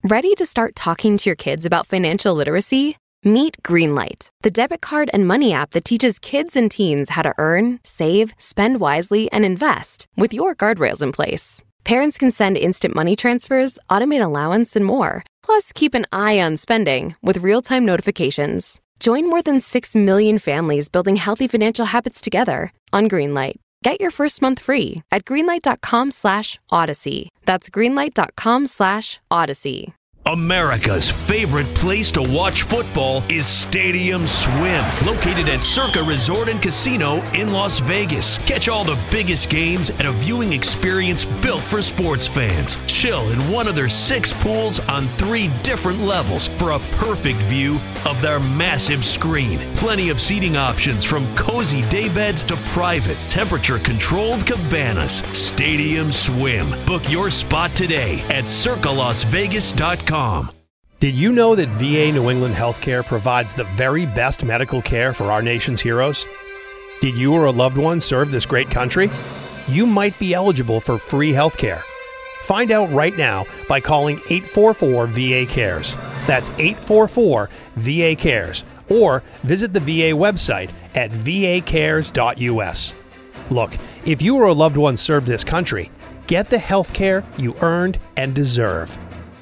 Ready to start talking to your kids about financial literacy? Meet Greenlight, the debit card and money app that teaches kids and teens how to earn, save, spend wisely, and invest with your guardrails in place. Parents can send instant money transfers, automate allowance, and more. Plus, keep an eye on spending with real-time notifications. Join more than 6 million families building healthy financial habits together on Greenlight. Get your first month free at greenlight.com/Odyssey. That's greenlight.com/Odyssey. America's favorite place to watch football is Stadium Swim, located at Circa Resort and Casino in Las Vegas. Catch all the biggest games at a viewing experience built for sports fans. Chill in one of their 6 pools on 3 different levels for a perfect view of their massive screen. Plenty of seating options from cozy daybeds to private, temperature-controlled cabanas. Stadium Swim. Book your spot today at circalasvegas.com. Did you know that VA New England Healthcare provides the very best medical care for our nation's heroes? Did you or a loved one serve this great country? You might be eligible for free healthcare. Find out right now by calling 844-VA-CARES. That's 844-VA-CARES. Or visit the VA website at vacares.us. Look, if you or a loved one served this country, get the health care you earned and deserve.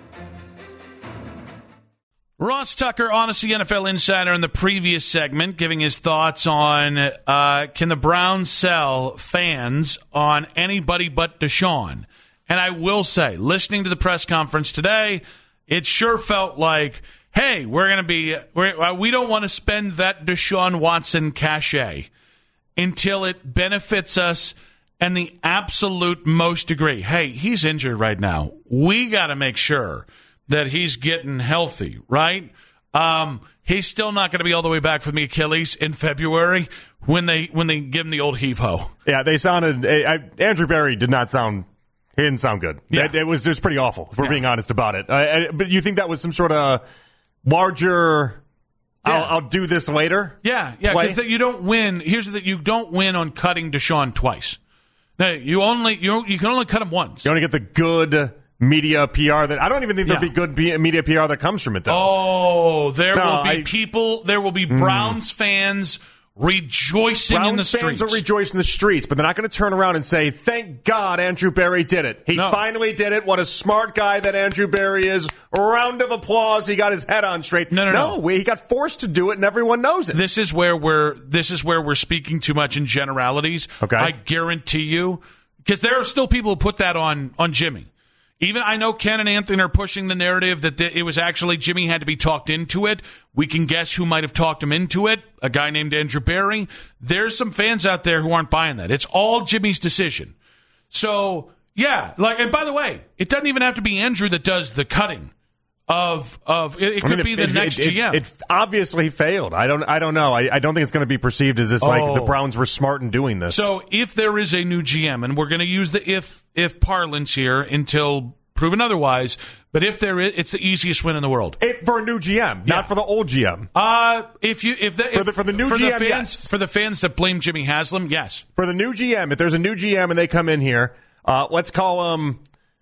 Ross Tucker, Odyssey NFL Insider, in the previous segment, giving his thoughts on can the Browns sell fans on anybody but Deshaun? And I will say, listening to the press conference today, it sure felt like, hey, we don't want to spend that Deshaun Watson cachet until it benefits us and the absolute most degree. Hey, he's injured right now. We got to make sure that he's getting healthy, right? He's still not going to be all the way back from the Achilles in February when they give him the old heave-ho. Yeah, they sounded Andrew Berry didn't sound good. Yeah. It was pretty awful, if we're being honest about it. But you think that was some sort of larger, I'll do this later? Yeah, because you don't win. Here's the thing, you don't win on cutting Deshaun twice. No, you can only cut him once. You only get the good media PR that I don't even think there'll be good media PR that comes from it, though. Oh, there will be Browns fans rejoicing in the streets. Browns fans will rejoice in the streets, but they're not going to turn around and say, thank God Andrew Berry did it. He finally did it. What a smart guy that Andrew Berry is. A round of applause. He got his head on straight. No. He got forced to do it, and everyone knows it. This is where we're speaking too much in generalities. Okay. I guarantee you, because there are still people who put that on Jimmy. Even I know Ken and Anthony are pushing the narrative that it was actually Jimmy had to be talked into it. We can guess who might have talked him into it, a guy named Andrew Berry. There's some fans out there who aren't buying that. It's all Jimmy's decision. So, yeah, and by the way, it doesn't even have to be Andrew that does the cutting of it could be the next GM. It obviously failed. I don't know. I don't think it's going to be perceived as this like the Browns were smart in doing this. So if there is a new GM, and we're going to use the if parlance here until proven otherwise, but if there is, it's the easiest win in the world. For a new GM, not for the old GM. For the new GM, yes. For the fans that blame Jimmy Haslam, yes. For the new GM, if there's a new GM and they come in here, let's call him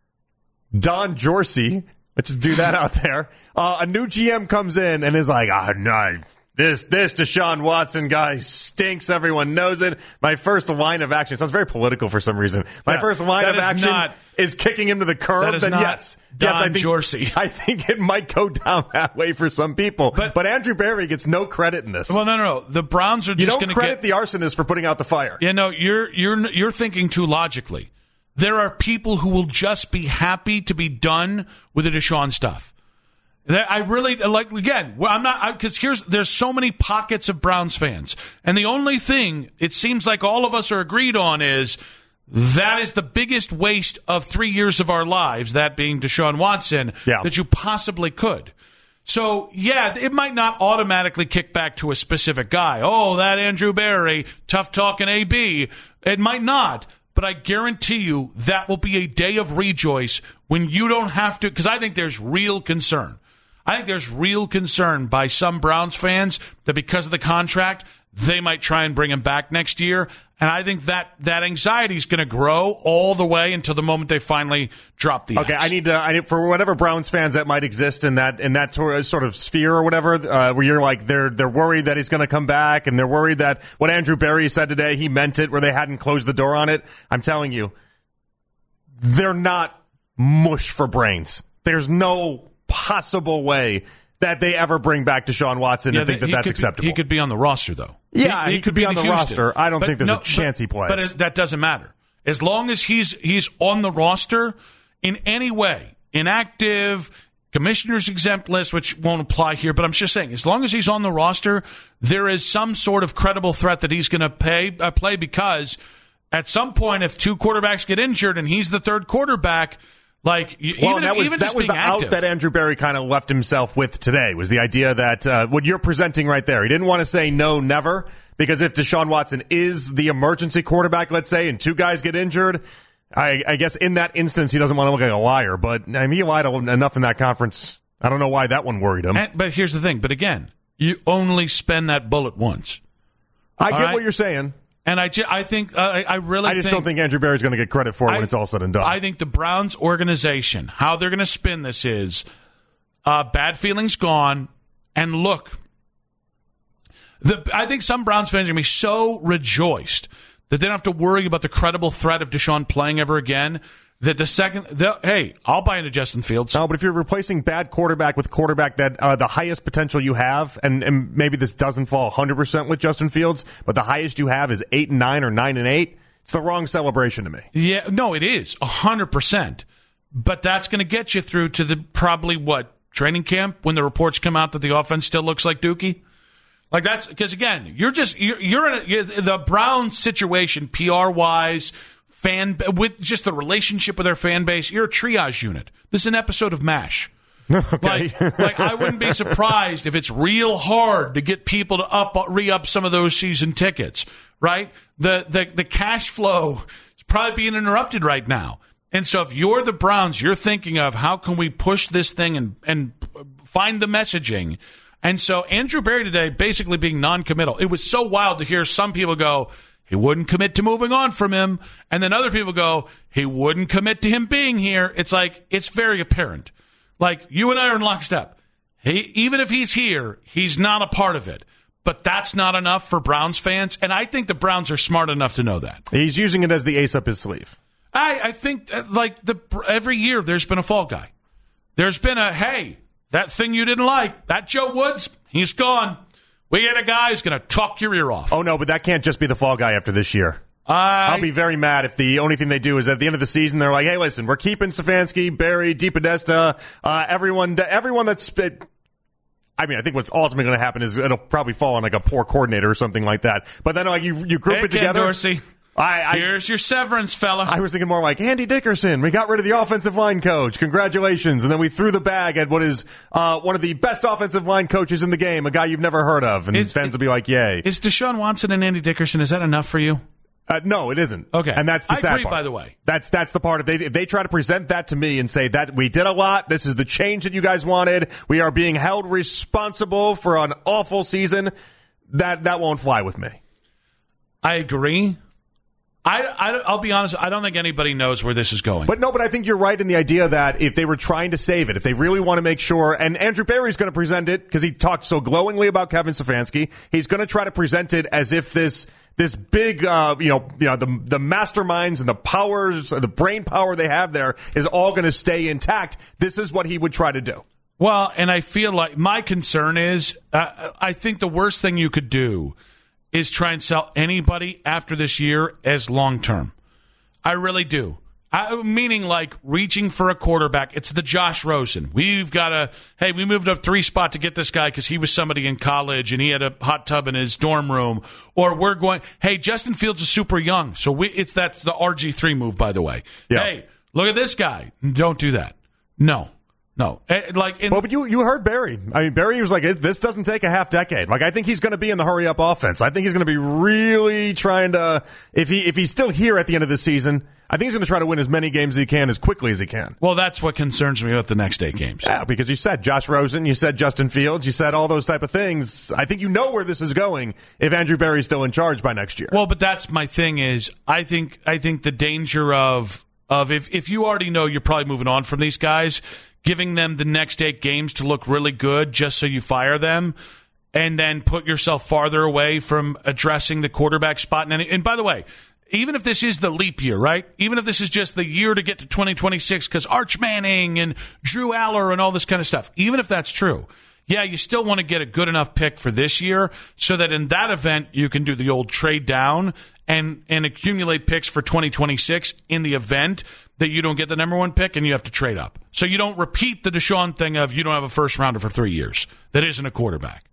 Don Jorsey. Let's just do that out there. A new GM comes in and is like, no, this Deshaun Watson guy stinks. Everyone knows it. My first line of action sounds very political for some reason. My first line of action is kicking him to the curb. That is not Don Jorsey. I think it might go down that way for some people. But Andrew Berry gets no credit in this. Well, no. The Browns are just going to credit the arsonist for putting out the fire. Yeah, no, you're thinking too logically. There are people who will just be happy to be done with the Deshaun stuff. I really again. I'm not because there's so many pockets of Browns fans, and the only thing it seems like all of us are agreed on is that is the biggest waste of 3 years of our lives. That being Deshaun Watson, that you possibly could. So yeah, it might not automatically kick back to a specific guy. Oh, that Andrew Berry, tough talking AB. It might not. But I guarantee you that will be a day of rejoice when you don't have to, because I think there's real concern. I think there's real concern by some Browns fans that because of the contract, they might try and bring him back next year. And I think that anxiety is going to grow all the way until the moment they finally drop the Okay, X. I need for whatever Browns fans that might exist in that sort of sphere or whatever, where you're like they're worried that he's going to come back, and they're worried that what Andrew Berry said today, he meant it, where they hadn't closed the door on it. I'm telling you, they're not mush for brains. There's no possible way that they ever bring back Deshaun Watson and think that's acceptable. He could be on the roster, though. Yeah, he could be on the roster. I don't think there's a chance he plays. But that doesn't matter. As long as he's on the roster in any way, inactive, commissioner's exempt list, which won't apply here, but I'm just saying, as long as he's on the roster, there is some sort of credible threat that he's going to play because at some point, if two quarterbacks get injured and he's the third quarterback, that was the out that Andrew Berry kind of left himself with today, was the idea that what you're presenting right there. He didn't want to say no, never, because if Deshaun Watson is the emergency quarterback, let's say, and two guys get injured, I guess in that instance he doesn't want to look like a liar. But I mean, he lied enough in that conference. I don't know why that one worried him. But here's the thing. But again, you only spend that bullet once. I get what you're saying. And I think I just don't think Andrew Berry's going to get credit for it when it's all said and done. I think the Browns organization, how they're going to spin this is bad feelings gone, and look, I think some Browns fans are going to be so rejoiced that they don't have to worry about the credible threat of Deshaun playing ever again. That I'll buy into Justin Fields. No, but if you're replacing bad quarterback with quarterback that the highest potential you have, and maybe this doesn't fall 100% with Justin Fields, but the highest you have is 8-9 or 9-8, it's the wrong celebration to me. Yeah, no, it is 100%. But that's going to get you through to the training camp when the reports come out that the offense still looks like Dookie. Like that's because again, you're in the Browns situation PR wise. With just the relationship with their fan base, you're a triage unit. This is an episode of MASH. Okay. Like I wouldn't be surprised if it's real hard to get people to re-up some of those season tickets, right? The cash flow is probably being interrupted right now. And so if you're the Browns, you're thinking of how can we push this thing and find the messaging. And so Andrew Berry today basically being non-committal. It was so wild to hear some people go, he wouldn't commit to moving on from him. And then other people go, he wouldn't commit to him being here. It's like, it's very apparent. Like, you and I are in lockstep. Even if he's here, he's not a part of it. But that's not enough for Browns fans. And I think the Browns are smart enough to know that. He's using it as the ace up his sleeve. I think, every year there's been a fall guy. There's been hey, that thing you didn't like, that Joe Woods, he's gone. We get a guy who's going to talk your ear off. Oh, no, but that can't just be the fall guy after this year. I'll be very mad if the only thing they do is at the end of the season, they're like, hey, listen, we're keeping Stefanski, Berry, DePodesta, everyone that's I think what's ultimately going to happen is it'll probably fall on like a poor coordinator or something like that. But then you group it together. Dorsey. Here's your severance, fella. I was thinking more like Andy Dickerson. We got rid of the offensive line coach. Congratulations. And then we threw the bag at what is one of the best offensive line coaches in the game, a guy you've never heard of. And fans will be like, yay. Is Deshaun Watson and Andy Dickerson, is that enough for you? No, it isn't. Okay. And that's the sad I agree, part. by the way. That's the part. If they try to present that to me and say that we did a lot, this is the change that you guys wanted, we are being held responsible for an awful season, that won't fly with me. I agree. I'll be honest, I don't think anybody knows where this is going. But I think you're right in the idea that if they were trying to save it, if they really want to make sure, and Andrew Berry's going to present it because he talked so glowingly about Kevin Stefanski, he's going to try to present it as if this big, the masterminds and the powers, the brain power they have there is all going to stay intact. This is what he would try to do. Well, and I feel like my concern is, I think the worst thing you could do is try and sell anybody after this year as long-term. I really do. Meaning like reaching for a quarterback. It's the Josh Rosen. We've got we moved up 3 spot to get this guy because he was somebody in college and he had a hot tub in his dorm room. Or we're going, hey, Justin Fields is super young. So that's the RG3 move, by the way. Yeah. Hey, look at this guy. Don't do that. No. No. But you heard Barry. I mean, Barry was like, this doesn't take a half decade. Like, I think he's going to be in the hurry up offense. I think he's going to be really trying to, if he's still here at the end of the season, I think he's going to try to win as many games as he can as quickly as he can. Well, that's what concerns me about the next 8 games. Yeah, because you said Josh Rosen, you said Justin Fields, you said all those type of things. I think you know where this is going if Andrew Berry's still in charge by next year. Well, but that's my thing is I think the danger of if you already know you're probably moving on from these guys, giving them the next 8 games to look really good just so you fire them and then put yourself farther away from addressing the quarterback spot. And by the way, even if this is the leap year, right? Even if this is just the year to get to 2026 because Arch Manning and Drew Aller and all this kind of stuff, even if that's true, yeah, you still want to get a good enough pick for this year so that in that event you can do the old trade down and accumulate picks for 2026 in the event that you don't get the number 1 pick and you have to trade up. So you don't repeat the Deshaun thing of you don't have a first rounder for 3 years that isn't a quarterback.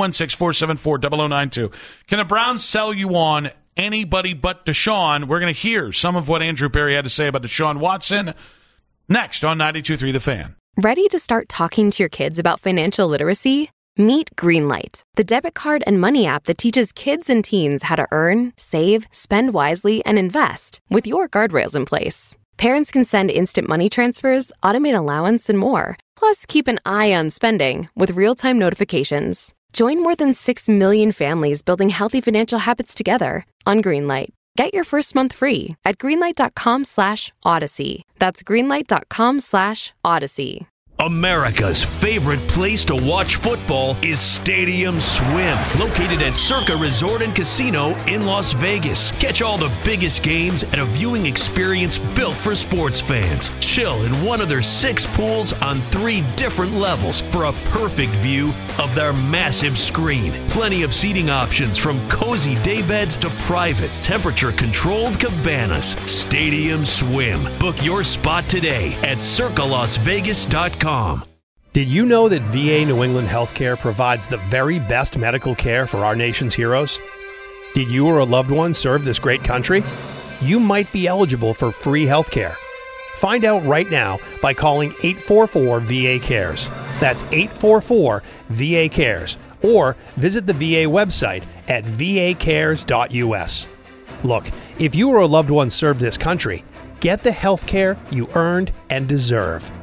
216-474-0092. Can the Browns sell you on anybody but Deshaun? We're going to hear some of what Andrew Berry had to say about Deshaun Watson next on 92.3 The Fan. Ready to start talking to your kids about financial literacy? Meet Greenlight, the debit card and money app that teaches kids and teens how to earn, save, spend wisely, and invest with your guardrails in place. Parents can send instant money transfers, automate allowance, and more. Plus, keep an eye on spending with real-time notifications. Join more than 6 million families building healthy financial habits together on Greenlight. Get your first month free at greenlight.com/Odyssey. That's greenlight.com/Odyssey. America's favorite place to watch football is Stadium Swim, located at Circa Resort and Casino in Las Vegas. Catch all the biggest games at a viewing experience built for sports fans. Chill in one of their 6 pools on 3 different levels for a perfect view of their massive screen. Plenty of seating options from cozy daybeds to private, temperature-controlled cabanas. Stadium Swim. Book your spot today at circalasvegas.com. Did you know that VA New England Healthcare provides the very best medical care for our nation's heroes? Did you or a loved one serve this great country? You might be eligible for free healthcare. Find out right now by calling 844-VA-CARES. That's 844-VA-CARES. Or visit the VA website at vacares.us. Look, if you or a loved one served this country, get the healthcare you earned and deserve.